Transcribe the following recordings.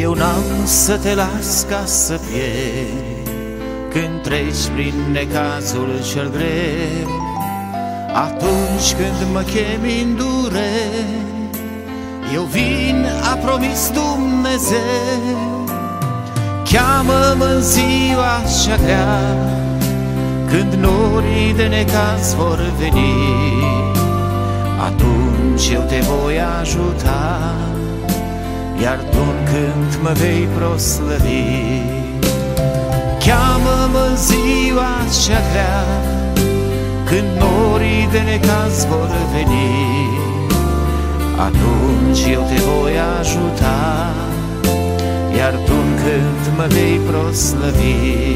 Eu n-am să te las ca să pierd când treci prin necazul cel greu. Atunci când mă chemi în dureri, eu vin, a promis Dumnezeu. Cheamă-mă în ziua cea grea, când norii de necaz vor veni. Atunci eu te voi ajuta, iar tu în cânt mă vei proslăvi. Cheamă-mă în ziua cea grea, când norii de necaz vor veni. Atunci eu te voi ajuta, iar tu în cânt mă vei proslăvi.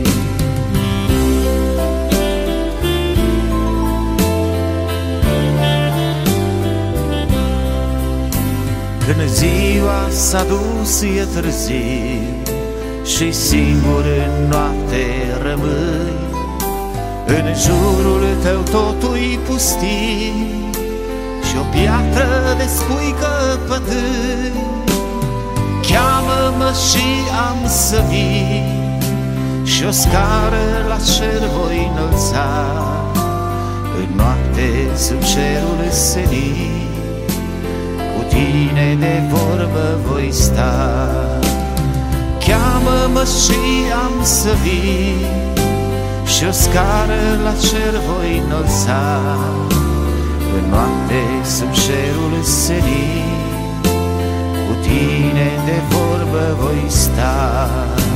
Când ziua s-a dus e târziu și singur în noapte rămâi, în jurul tău totul-i pustiu și o piatră de spui căpătâi. Cheamă-mă și am să vin și o scară la cer voi înălța. În noapte sub cerul senin, cu tine de vorbă voi sta. Cheamă-mă și am să vin și o scară la cer voi înălța. În noapte sub cerul senin, cu tine de vorbă voi sta.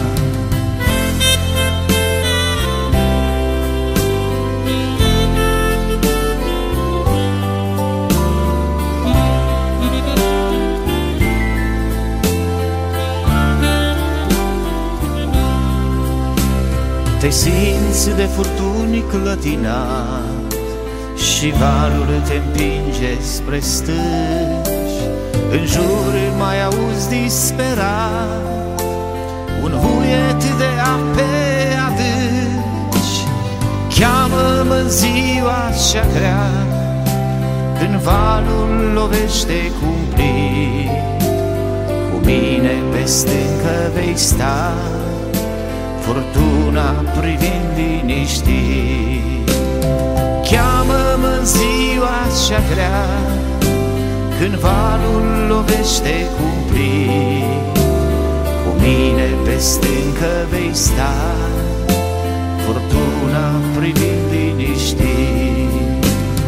Te simți de furtuni clătinat și valul te împinge spre stânci. În jur mai auzi disperat un huiet de ape adânci. Cheamă-mă în ziua cea grea, când valul lovește cumplit. Cu mine peste încă vei sta, furtuna privind liniștit. Cheamă-mă în ziua cea grea, când valul lovește cumplit. Cu mine peste încă vei sta, furtuna privind liniștit.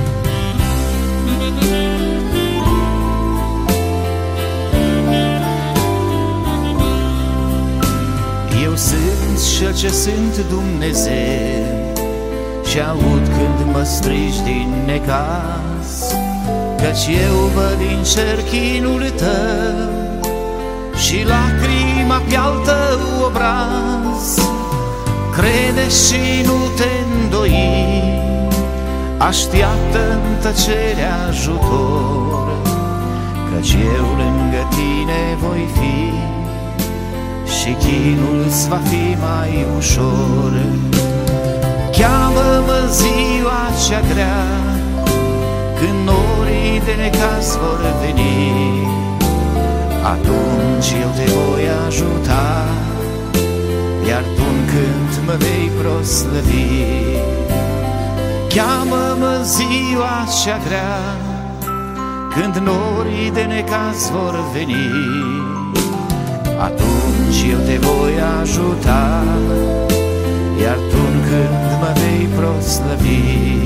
Eu sunt cel ce sunt Dumnezeu și aud când mă strigi din necaz, căci eu văd din cer chinul tău și lacrima pe-al tău obraz. Crede și nu te îndoi, așteaptă în tăcere ajutor, căci eu lângă tine voi fi și chinul-ți va fi mai ușor. Cheamă-mă ziua cea grea, când norii de necaz vor veni. Atunci eu te voi ajuta, iar tu în cânt mă vei proslăvi. Cheamă-mă ziua cea grea, când norii de necaz vor veni. Atunci eu te voi ajuta, iar tu în cânt mă vei proslăvi.